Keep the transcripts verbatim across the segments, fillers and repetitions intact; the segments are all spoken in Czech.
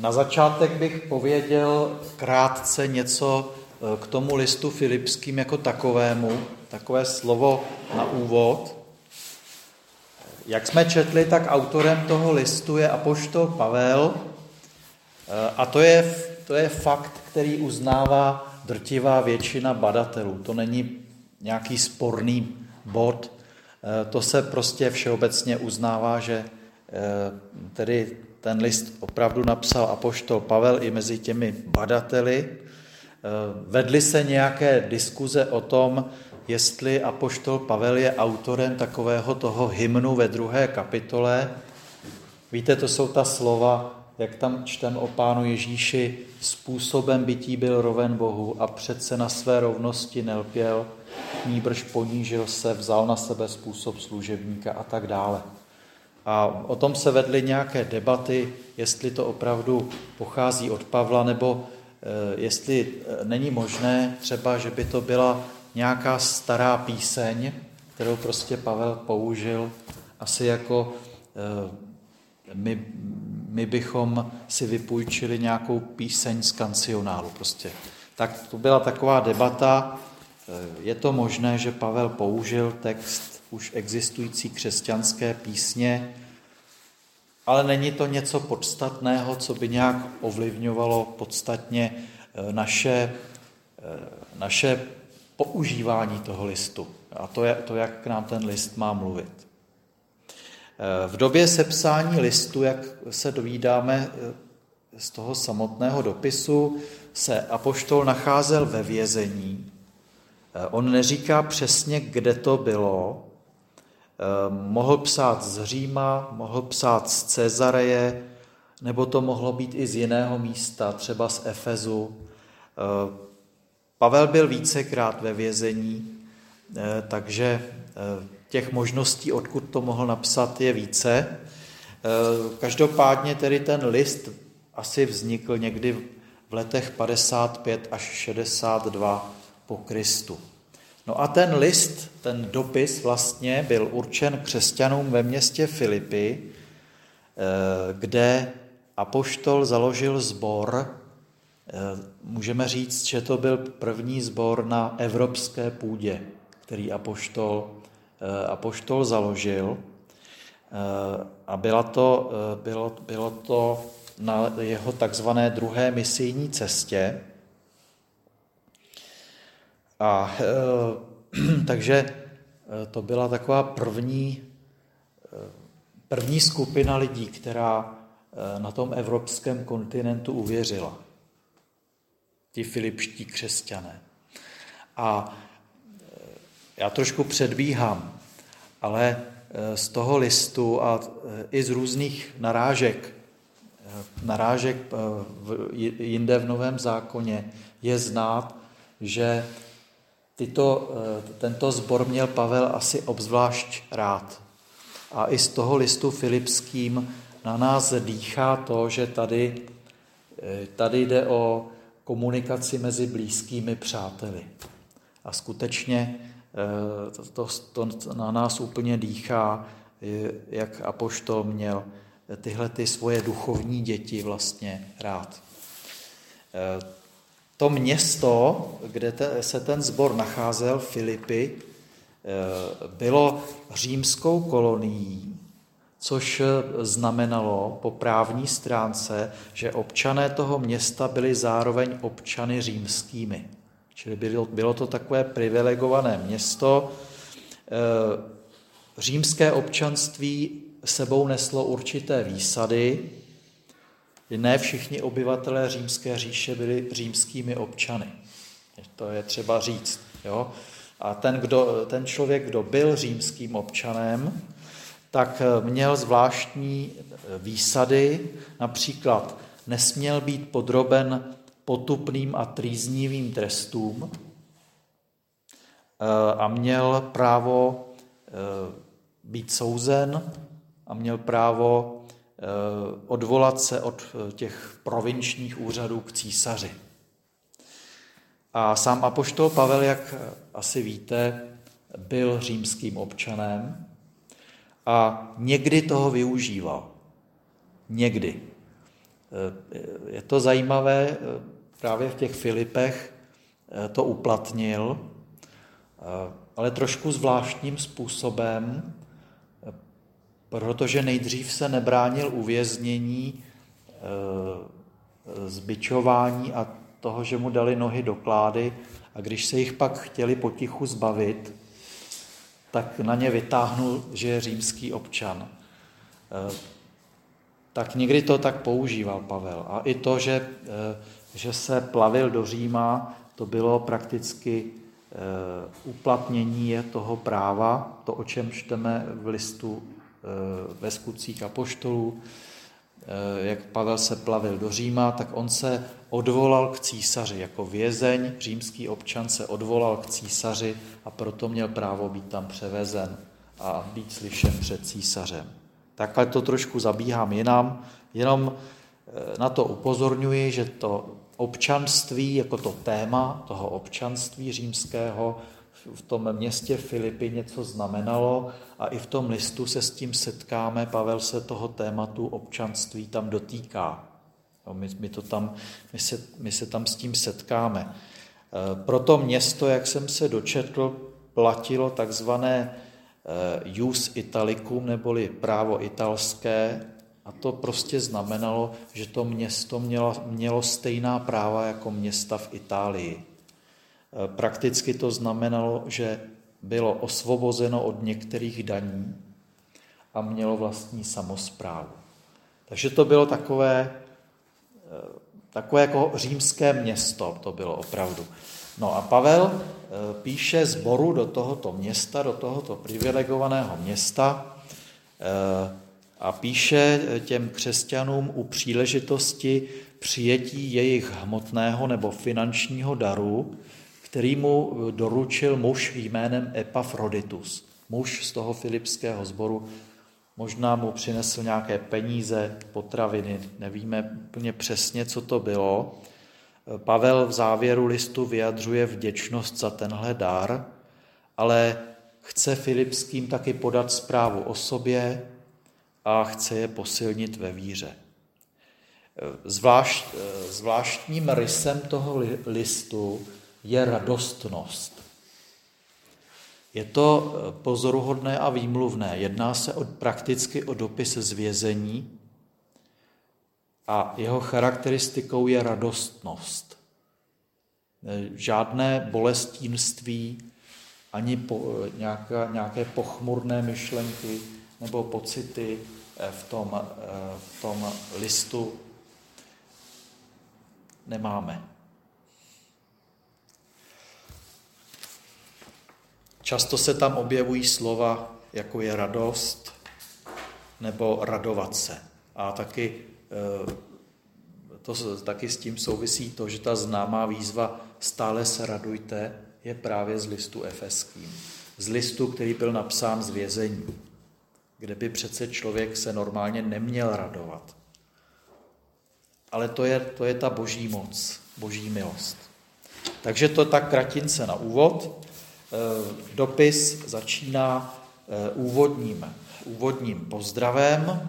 Na začátek bych pověděl krátce něco k tomu listu Filipským jako takovému, takové slovo na úvod. Jak jsme četli, tak autorem toho listu je apoštol Pavel a to je, to je fakt, který uznává drtivá většina badatelů. To není nějaký sporný bod, to se prostě všeobecně uznává, že tedy ten list opravdu napsal apoštol Pavel i mezi těmi badateli. Vedly se nějaké diskuze o tom, jestli apoštol Pavel je autorem takového toho hymnu ve druhé kapitole. Víte, to jsou ta slova, jak tam čtem o Pánu Ježíši, způsobem bytí byl roven Bohu a přece na své rovnosti nelpěl, nýbrž ponížil se, vzal na sebe způsob služebníka a tak dále. A o tom se vedly nějaké debaty, jestli to opravdu pochází od Pavla, nebo jestli není možné třeba, že by to byla nějaká stará píseň, kterou prostě Pavel použil, asi jako my, my bychom si vypůjčili nějakou píseň z kancionálu prostě. Tak to byla taková debata, je to možné, že Pavel použil text už existující křesťanské písně, ale není to něco podstatného, co by nějak ovlivňovalo podstatně naše, naše používání toho listu. A to je to, jak k nám ten list má mluvit. V době sepsání listu, jak se dovídáme z toho samotného dopisu, se apoštol nacházel ve vězení. On neříká přesně, kde to bylo. Mohl psát z Říma, mohl psát z Cezareje, nebo to mohlo být i z jiného místa, třeba z Efezu. Pavel byl vícekrát ve vězení, takže těch možností, odkud to mohl napsat, je více. Každopádně tedy ten list asi vznikl někdy v letech padesát pět až šedesát dva po Kristu. No a ten list, ten dopis vlastně byl určen křesťanům ve městě Filipy, kde apoštol založil sbor. Můžeme říct, že to byl první sbor na evropské půdě, který apoštol, apoštol založil. A byla to, bylo, bylo to na jeho takzvané druhé misijní cestě. A e, takže to byla taková první, první skupina lidí, která na tom evropském kontinentu uvěřila. Ti filipští křesťané. A já trošku předbíhám, ale z toho listu a i z různých narážek, narážek jinde v Novém zákoně je znát, že tyto, tento sbor měl Pavel asi obzvlášť rád. A i z toho listu filipským na nás dýchá to, že tady, tady jde o komunikaci mezi blízkými přáteli. A skutečně to, to, to na nás úplně dýchá, jak apoštol měl tyhle ty svoje duchovní děti vlastně rád. To město, kde te, se ten sbor nacházel, Filipy, bylo římskou kolonií, což znamenalo po právní stránce, že občané toho města byli zároveň občany římskými. Čili bylo, bylo to takové privilegované město. Římské občanství sebou neslo určité výsady. Ne všichni obyvatelé římské říše byli římskými občany. To je třeba říct. Jo? A ten, kdo, ten člověk, kdo byl římským občanem, tak měl zvláštní výsady, například nesměl být podroben potupným a trýznivým trestům a měl právo být souzen a měl právo odvolat se od těch provinčních úřadů k císaři. A sám apoštol Pavel, jak asi víte, byl římským občanem a někdy toho využíval. Někdy. Je to zajímavé, právě v těch Filipech to uplatnil, ale trošku zvláštním způsobem, protože nejdřív se nebránil uvěznění, zbičování a toho, že mu dali nohy do klády, a když se jich pak chtěli potichu zbavit, tak na ně vytáhnul, že je římský občan. Tak někdy to tak používal Pavel. A i to, že, že se plavil do Říma, to bylo prakticky uplatnění toho práva, to, o čem čteme v listu ve Skutcích apoštolů. Jak Pavel se plavil do Říma, tak on se odvolal k císaři. Jako vězeň, římský občan se odvolal k císaři a proto měl právo být tam převezen a být slyšen před císařem. Takhle to trošku zabíhám jinam, jenom na to upozorňuji, že to občanství, jako to téma toho občanství římského v tom městě Filipy něco znamenalo a i v tom listu se s tím setkáme. Pavel se toho tématu občanství tam dotýká. My, my, to tam, my, se, my se tam s tím setkáme. Pro to město, jak jsem se dočetl, platilo takzvané jus italicum, neboli právo italské, a to prostě znamenalo, že to město mělo, mělo stejná práva jako města v Itálii. Prakticky to znamenalo, že bylo osvobozeno od některých daní a mělo vlastní samosprávu. Takže to bylo takové, takové jako římské město, to bylo opravdu. No a Pavel píše sboru do tohoto města, do tohoto privilegovaného města a píše těm křesťanům u příležitosti přijetí jejich hmotného nebo finančního daru, který mu doručil muž jménem Epafroditus. Muž z toho filipského sboru, možná mu přinesl nějaké peníze, potraviny, nevíme úplně přesně, co to bylo. Pavel v závěru listu vyjadřuje vděčnost za tenhle dar, ale chce filipským taky podat zprávu o sobě a chce je posilnit ve víře. Zvlášť, zvláštním rysem toho listu je radostnost. Je to pozoruhodné a výmluvné. Jedná se o, prakticky o dopis z vězení a jeho charakteristikou je radostnost. Žádné bolestínství, ani po, nějaká, nějaké pochmurné myšlenky nebo pocity v tom, v tom listu nemáme. Často se tam objevují slova, jako je radost nebo radovat se. A taky, to, taky s tím souvisí to, že ta známá výzva stále se radujte je právě z listu efeským. Z listu, který byl napsán z vězení, kde by přece člověk se normálně neměl radovat. Ale to je, to je ta boží moc, boží milost. Takže to tak kratince na úvod. Dopis začíná úvodním, úvodním pozdravem.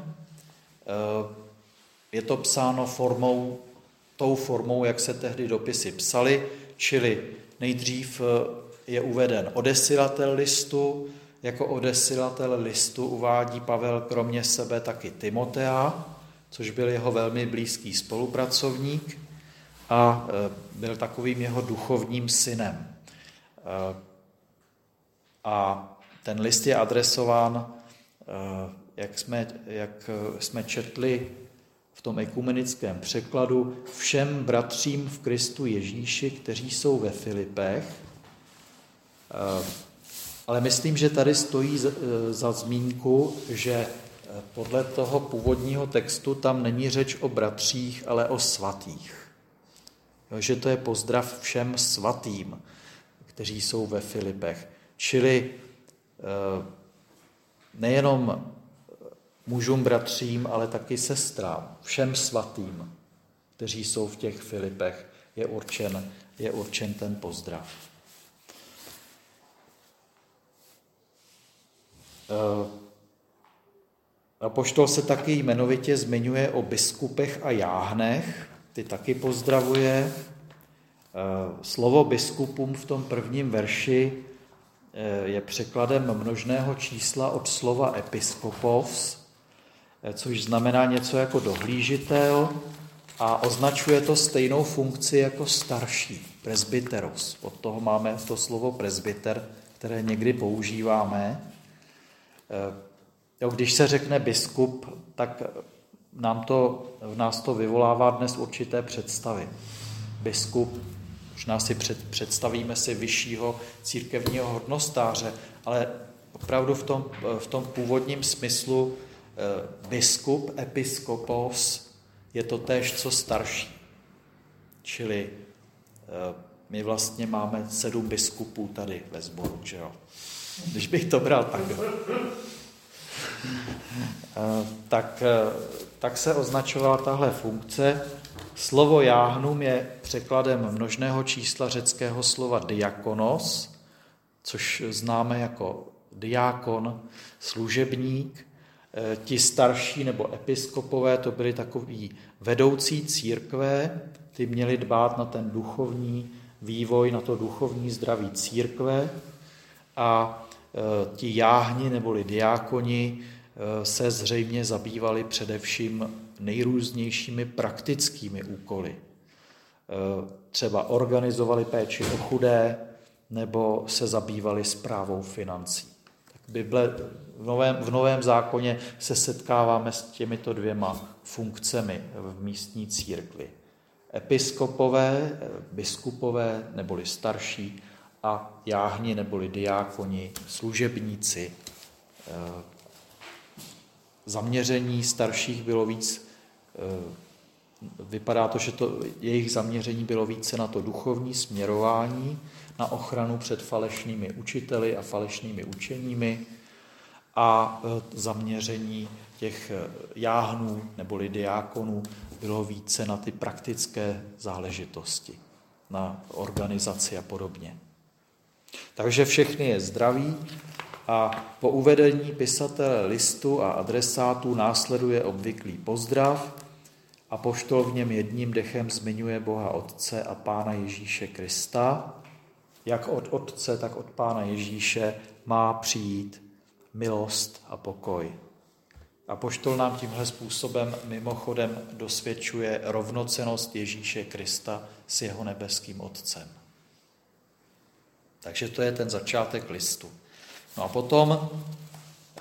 Je to psáno formou, tou formou, jak se tehdy dopisy psaly, čili nejdřív je uveden odesilatel listu. Jako odesilatel listu uvádí Pavel kromě sebe taky Timotea, což byl jeho velmi blízký spolupracovník a byl takovým jeho duchovním synem. A ten list je adresován, jak jsme, jak jsme četli v tom ekumenickém překladu, všem bratřím v Kristu Ježíši, kteří jsou ve Filipech. Ale myslím, že tady stojí za zmínku, že podle toho původního textu tam není řeč o bratřích, ale o svatých. Že to je pozdrav všem svatým, kteří jsou ve Filipech. Čili nejenom mužům, bratřím, ale taky sestrám, všem svatým, kteří jsou v těch Filipech, je určen, je určen ten pozdrav. Apoštol se taky jmenovitě zmiňuje o biskupech a jáhnech, ty taky pozdravuje. Slovo biskupům v tom prvním verši je překladem množného čísla od slova episkopos, což znamená něco jako dohlížitel a označuje to stejnou funkci jako starší, presbyteros. Od toho máme to slovo presbyter, které někdy používáme. Když se řekne biskup, tak nám to, v nás to vyvolává dnes určité představy. Biskup, možná si před, představíme si vyššího církevního hodnostáře, ale opravdu v tom, v tom původním smyslu biskup, episkopos, je to též co starší. Čili my vlastně máme sedm biskupů tady ve sboru, že jo? Když bych to bral takhle. Tak, tak se označovala tahle funkce. Slovo jáhnum je překladem množného čísla řeckého slova diakonos, což známe jako diákon, služebník. Ti starší nebo episkopové, to byli takoví vedoucí církve, ty měli dbát na ten duchovní vývoj, na to duchovní zdraví církve a ti jáhni neboli diákoni se zřejmě zabývali především nejrůznějšími praktickými úkoly. Třeba organizovali péči o chudé nebo se zabývali správou financí. Tak Bible, v, novém, v Novém zákoně se setkáváme s těmito dvěma funkcemi v místní církvi. Episkopové, biskupové neboli starší a jáhni neboli diákoni, služebníci. Zaměření starších bylo víc, vypadá to, že to, jejich zaměření bylo více na to duchovní směrování, na ochranu před falešnými učiteli a falešnými učeními a zaměření těch jáhnů neboli diákonů bylo více na ty praktické záležitosti, na organizaci a podobně. Takže všechny je zdraví a po uvedení pisatele listu a adresátů následuje obvyklý pozdrav. Apoštol v něm jedním dechem zmiňuje Boha Otce a Pána Ježíše Krista. Jak od Otce, tak od Pána Ježíše má přijít milost a pokoj. Apoštol nám tímhle způsobem mimochodem dosvědčuje rovnocennost Ježíše Krista s jeho nebeským Otcem. Takže to je ten začátek listu. No a potom eh,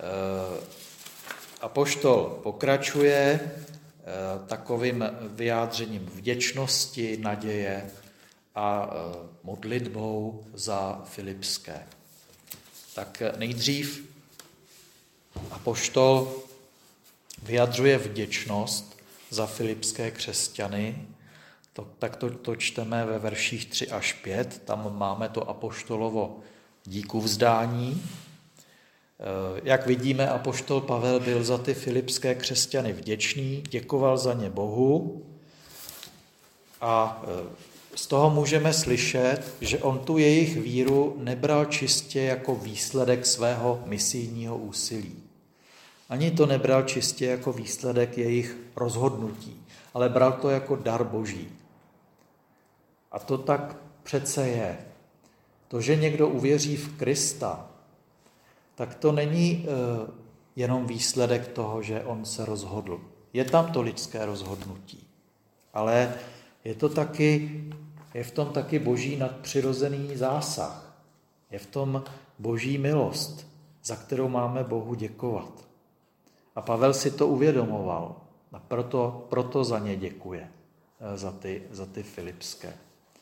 apoštol pokračuje eh, takovým vyjádřením vděčnosti, naděje a eh, modlitbou za Filipské. Tak nejdřív apoštol vyjadřuje vděčnost za filipské křesťany, to, tak to, to čteme ve verších tři až pět, tam máme to apoštolovo díkuvzdání. Jak vidíme, apoštol Pavel byl za ty filipské křesťany vděčný, děkoval za ně Bohu a z toho můžeme slyšet, že on tu jejich víru nebral čistě jako výsledek svého misijního úsilí. Ani to nebral čistě jako výsledek jejich rozhodnutí, ale bral to jako dar Boží. A to tak přece je. To, že někdo uvěří v Krista, tak to není uh, jenom výsledek toho, že on se rozhodl. Je tam to lidské rozhodnutí, ale je to taky, je v tom taky Boží nadpřirozený zásah. Je v tom Boží milost, za kterou máme Bohu děkovat. A Pavel si to uvědomoval a proto, proto za ně děkuje, za ty, za ty filipské.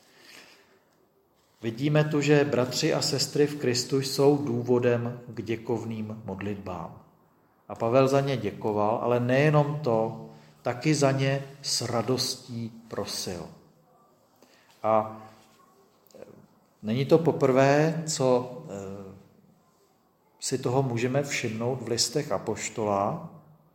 Vidíme tu, že bratři a sestry v Kristu jsou důvodem k děkovným modlitbám. A Pavel za ně děkoval, ale nejenom to, taky za ně s radostí prosil. A není to poprvé, co si toho můžeme všimnout v listech apoštola.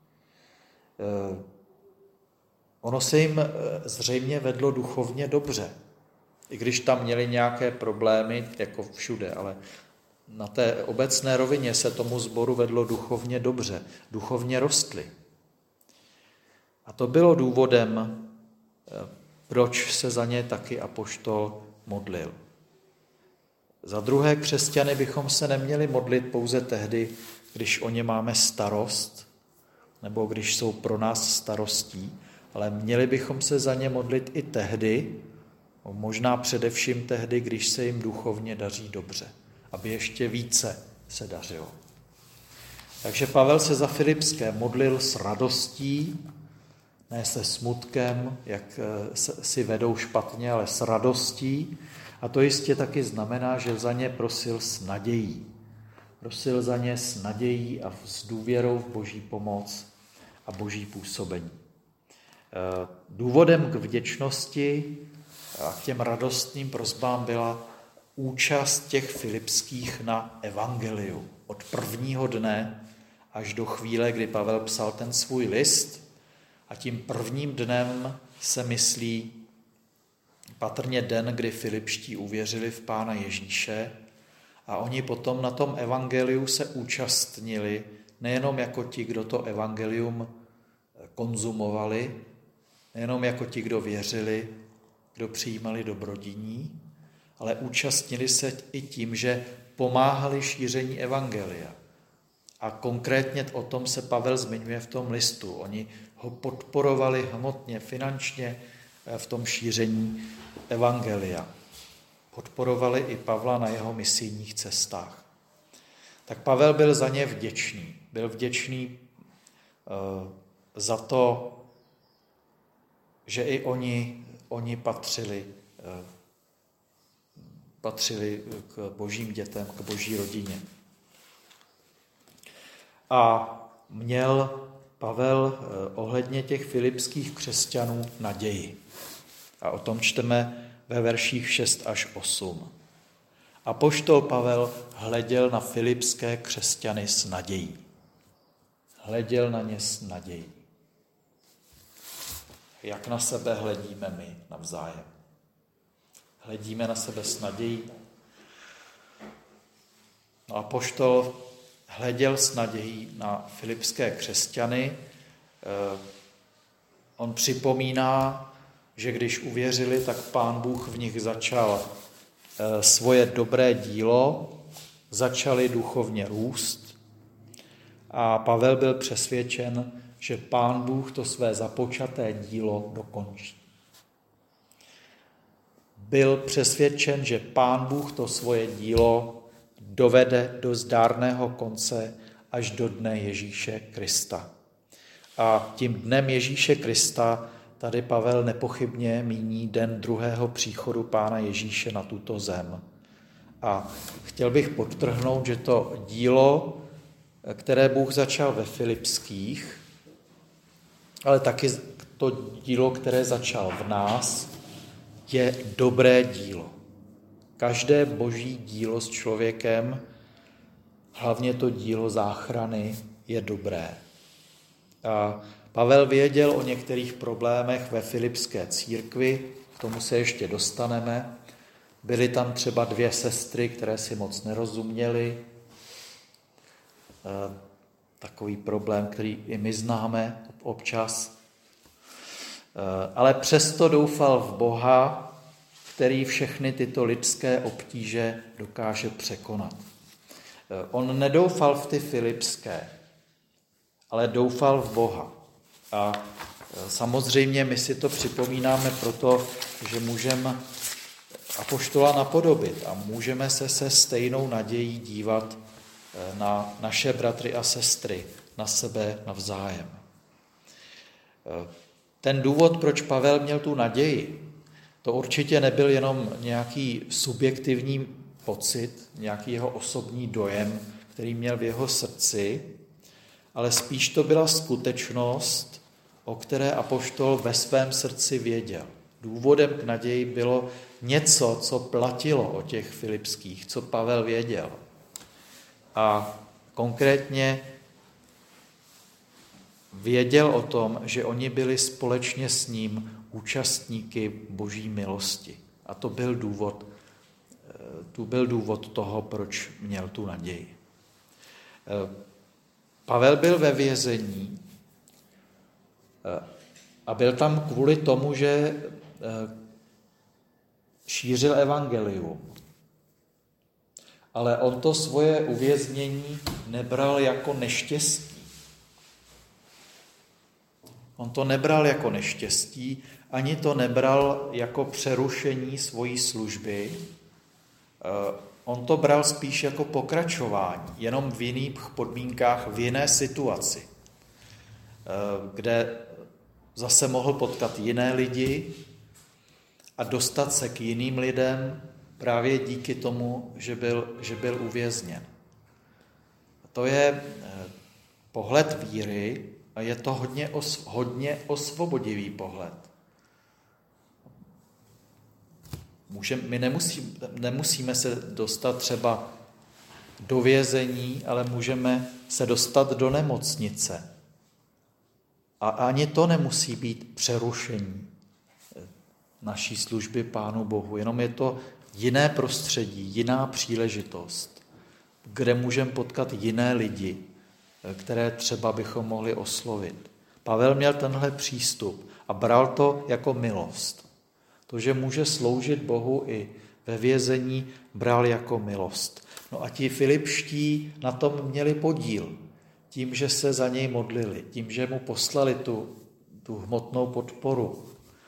Ono se jim zřejmě vedlo duchovně dobře, i když tam měli nějaké problémy, jako všude, ale na té obecné rovině se tomu sboru vedlo duchovně dobře, duchovně rostli. A to bylo důvodem, proč se za ně taky apoštol modlil. Za druhé, křesťany bychom se neměli modlit pouze tehdy, když o ně máme starost, nebo když jsou pro nás starostí, ale měli bychom se za ně modlit i tehdy, možná především tehdy, když se jim duchovně daří dobře, aby ještě více se dařilo. Takže Pavel se za Filipské modlil s radostí, ne se smutkem, jak si vedou špatně, ale s radostí. A to jistě taky znamená, že za ně prosil s nadějí. Prosil za ně s nadějí a s důvěrou v Boží pomoc a Boží působení. Důvodem k vděčnosti a k těm radostným prosbám byla účast těch filipských na evangeliu. Od prvního dne až do chvíle, kdy Pavel psal ten svůj list, a tím prvním dnem se myslí patrně den, kdy Filipští uvěřili v Pána Ježíše, a oni potom na tom evangeliu se účastnili, nejenom jako ti, kdo to evangelium konzumovali, nejenom jako ti, kdo věřili, kdo přijímali dobrodiní, ale účastnili se i tím, že pomáhali šíření evangelia. A konkrétně o tom se Pavel zmiňuje v tom listu. Oni ho podporovali hmotně, finančně v tom šíření evangelia. Podporovali i Pavla na jeho misijních cestách. Tak Pavel byl za ně vděčný. Byl vděčný uh, za to, že i oni, oni patřili, uh, patřili k božím dětem, k boží rodině. A měl Pavel ohledně těch filipských křesťanů naději. A o tom čteme ve verších šest až osm. Apoštol Pavel hleděl na filipské křesťany s nadějí. Hleděl na ně s nadějí. Jak na sebe hledíme my navzájem? Hledíme na sebe s nadějí? No, apoštol hleděl s nadějí na filipské křesťany. On připomíná, že když uvěřili, tak Pán Bůh v nich začal svoje dobré dílo, začali duchovně růst a Pavel byl přesvědčen, že Pán Bůh to své započaté dílo dokončí. Byl přesvědčen, že Pán Bůh to svoje dílo dovede do zdárného konce až do dne Ježíše Krista. A tím dnem Ježíše Krista tady Pavel nepochybně míní den druhého příchodu Pána Ježíše na tuto zem. A chtěl bych podtrhnout, že to dílo, které Bůh začal ve Filipských, ale taky to dílo, které začal v nás, je dobré dílo. Každé boží dílo s člověkem, hlavně to dílo záchrany, je dobré. A Pavel věděl o některých problémech ve filipské církvi, k tomu se ještě dostaneme. Byly tam třeba dvě sestry, které si moc nerozuměly. Takový problém, který i my známe občas. Ale přesto doufal v Boha, který všechny tyto lidské obtíže dokáže překonat. On nedoufal v ty filipské, ale doufal v Boha. A samozřejmě my si to připomínáme proto, že můžeme apoštola napodobit a můžeme se se stejnou nadějí dívat na naše bratry a sestry, na sebe navzájem. Ten důvod, proč Pavel měl tu naději, to určitě nebyl jenom nějaký subjektivní pocit, nějaký jeho osobní dojem, který měl v jeho srdci, ale spíš to byla skutečnost, o které apoštol ve svém srdci věděl. Důvodem k naději bylo něco, co platilo o těch filipských, co Pavel věděl. A konkrétně věděl o tom, že oni byli společně s ním účastníky boží milosti. A to byl důvod tu byl důvod toho, proč měl tu naději. Pavel byl ve vězení a byl tam kvůli tomu, že šířil evangelium. Ale on to svoje uvěznění nebral jako neštěstí. On to nebral jako neštěstí, ani to nebral jako přerušení svojí služby. On to bral spíš jako pokračování, jenom v jiných podmínkách, v jiné situaci, kde zase mohl potkat jiné lidi a dostat se k jiným lidem právě díky tomu, že byl, že byl uvězněn. A to je pohled víry a je to hodně, os, hodně osvobodivý pohled. Můžeme, my nemusí, nemusíme se dostat třeba do vězení, ale můžeme se dostat do nemocnice. A ani to nemusí být přerušení naší služby Pánu Bohu, jenom je to jiné prostředí, jiná příležitost, kde můžeme potkat jiné lidi, které třeba bychom mohli oslovit. Pavel měl tenhle přístup a bral to jako milost. To, že může sloužit Bohu i ve vězení, bral jako milost. No a ti filipští na tom měli podíl, tím, že se za něj modlili, tím, že mu poslali tu, tu hmotnou podporu.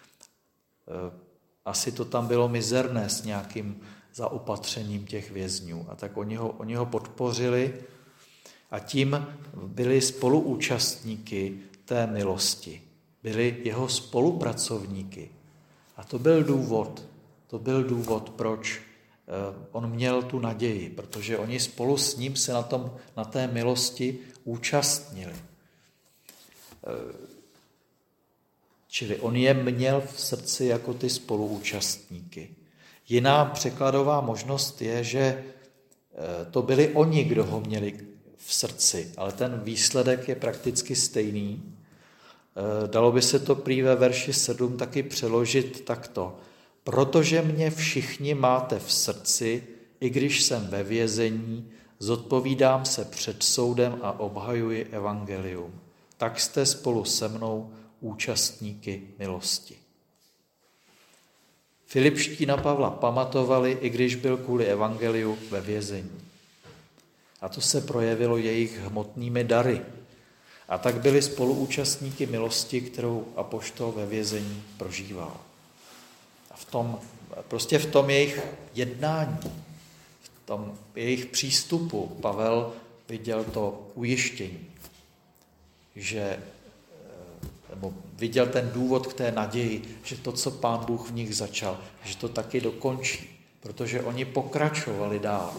Asi to tam bylo mizerné s nějakým zaopatřením těch vězňů. A tak oni ho, oni ho podpořili a tím byli spoluúčastníky té milosti. Byli jeho spolupracovníky. A to byl důvod, to byl důvod, proč on měl tu naději, protože oni spolu s ním se na, tom, na té milosti účastnili. Čili on je měl v srdci jako ty spoluúčastníky. Jiná překladová možnost je, že to byli oni, kdo ho měli v srdci, ale ten výsledek je prakticky stejný. Dalo by se to prý ve verši sedm taky přeložit takto. Protože mě všichni máte v srdci, i když jsem ve vězení, zodpovídám se před soudem a obhajuji evangelium. Tak jste spolu se mnou účastníky milosti. Filipští na Pavla pamatovali, i když byl kvůli evangeliu ve vězení. A to se projevilo jejich hmotnými dary. A tak byli spoluúčastníky milosti, kterou apoštol ve vězení prožíval. A v tom, prostě v tom jejich jednání, v tom jejich přístupu Pavel viděl to ujištění, že nebo viděl ten důvod k té naději, že to, co Pán Bůh v nich začal, že to taky dokončí, protože oni pokračovali dál.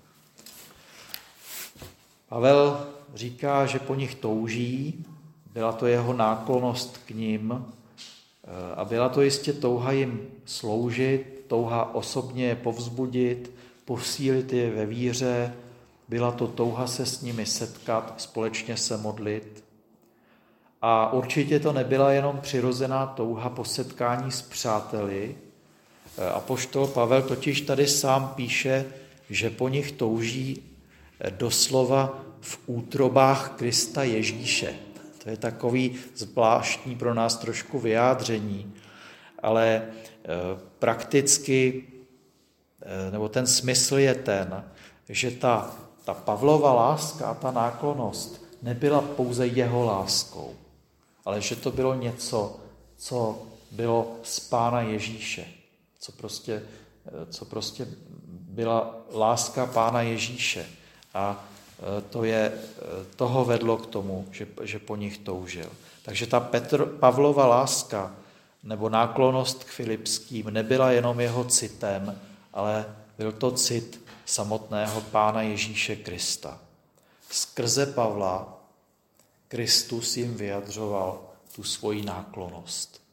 Pavel říká, že po nich touží, byla to jeho náklonnost k nim a byla to jistě touha jim sloužit, touha osobně je povzbudit, posílit je ve víře, byla to touha se s nimi setkat, společně se modlit. A určitě to nebyla jenom přirozená touha po setkání s přáteli. Apoštol Pavel totiž tady sám píše, že po nich touží doslova v útrobách Krista Ježíše. To je takový zvláštní pro nás trošku vyjádření, ale prakticky, nebo ten smysl je ten, že ta, ta Pavlova láska a ta náklonnost nebyla pouze jeho láskou, ale že to bylo něco, co bylo z Pána Ježíše, co prostě, co prostě byla láska Pána Ježíše. A to je, toho vedlo k tomu, že, že po nich toužil. Takže ta Petr, Pavlova láska nebo náklonnost k Filipským nebyla jenom jeho citem, ale byl to cit samotného Pána Ježíše Krista. Skrze Pavla Kristus jim vyjadřoval tu svoji náklonnost.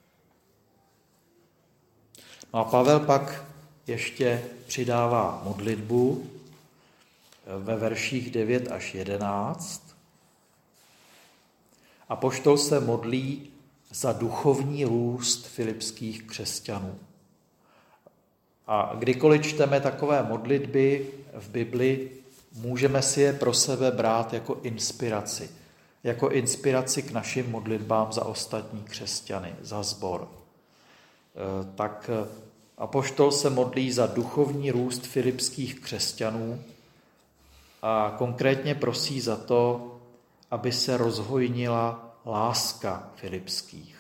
No a Pavel pak ještě přidává modlitbu ve verších devět až jedenáct. Apoštol se modlí za duchovní růst filipských křesťanů. A kdykoliv čteme takové modlitby v Bibli, můžeme si je pro sebe brát jako inspiraci. Jako inspiraci k našim modlitbám za ostatní křesťany, za sbor. Tak apoštol se modlí za duchovní růst filipských křesťanů a konkrétně prosí za to, aby se rozhojnila láska filipských.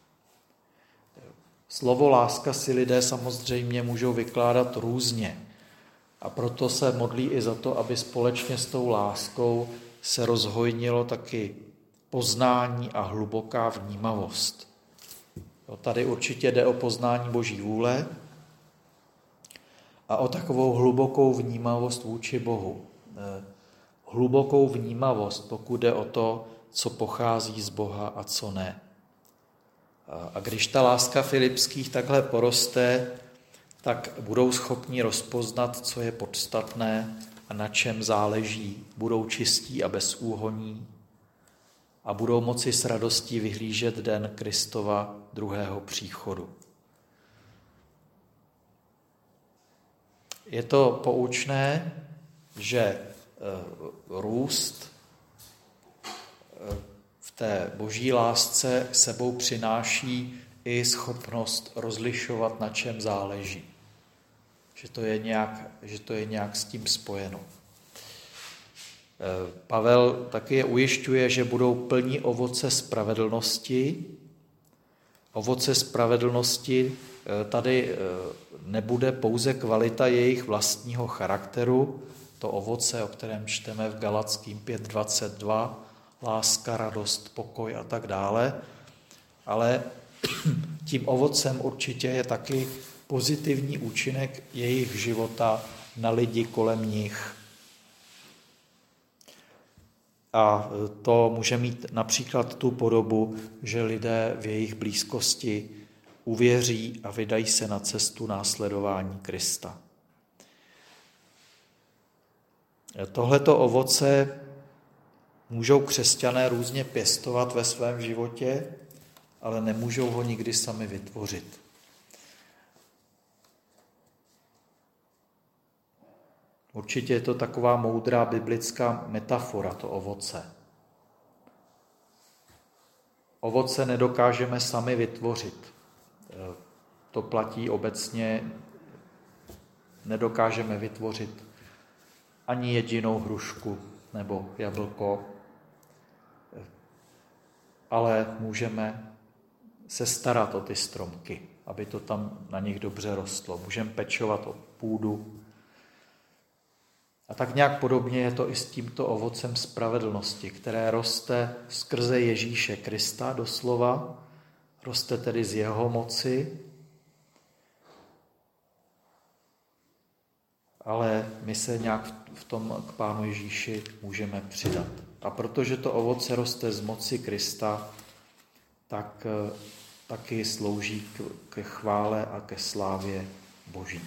Slovo láska si lidé samozřejmě můžou vykládat různě a proto se modlí i za to, aby společně s tou láskou se rozhojnilo taky poznání a hluboká vnímavost. Tady určitě jde o poznání Boží vůle a o takovou hlubokou vnímavost vůči Bohu. Hlubokou vnímavost, pokud jde o to, co pochází z Boha a co ne. A když ta láska filipských takhle poroste, tak budou schopni rozpoznat, co je podstatné a na čem záleží. Budou čistí a bezúhonní a budou moci s radostí vyhlížet den Kristova druhého příchodu. Je to poučné, že růst v té boží lásce sebou přináší i schopnost rozlišovat, na čem záleží. Že to je nějak, že to je nějak s tím spojeno. Pavel taky je ujišťuje, že budou plní ovoce spravedlnosti. Ovoce spravedlnosti tady nebude pouze kvalita jejich vlastního charakteru, to ovoce, o kterém čteme v Galatským pět dvacet dva, láska, radost, pokoj a tak dále, ale tím ovocem určitě je taky pozitivní účinek jejich života na lidi kolem nich. A to může mít například tu podobu, že lidé v jejich blízkosti uvěří a vydají se na cestu následování Krista. Tohleto ovoce můžou křesťané různě pěstovat ve svém životě, ale nemůžou ho nikdy sami vytvořit. Určitě je to taková moudrá biblická metafora, to ovoce. Ovoce nedokážeme sami vytvořit. To platí obecně, nedokážeme vytvořit ani jedinou hrušku nebo jablko, ale můžeme se starat o ty stromky, aby to tam na nich dobře rostlo. Můžeme pečovat o půdu. A tak nějak podobně je to i s tímto ovocem spravedlnosti, které roste skrze Ježíše Krista doslova, roste tedy z jeho moci, ale my se nějak v tom k Pánu Ježíši můžeme přidat. A protože to ovoce roste z moci Krista, tak taky slouží ke chvále a ke slávě Boží.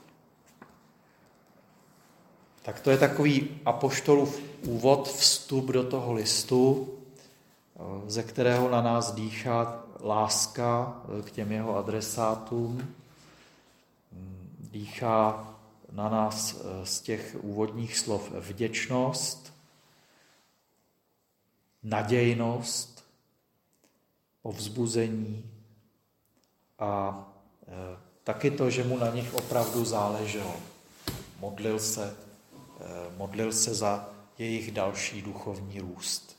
Tak to je takový apoštolův úvod, vstup do toho listu, ze kterého na nás dýchá láska k těm jeho adresátům, dýchá na nás z těch úvodních slov vděčnost, nadějnost, povzbuzení a taky to, že mu na nich opravdu záleželo. Modlil se, modlil se za jejich další duchovní růst.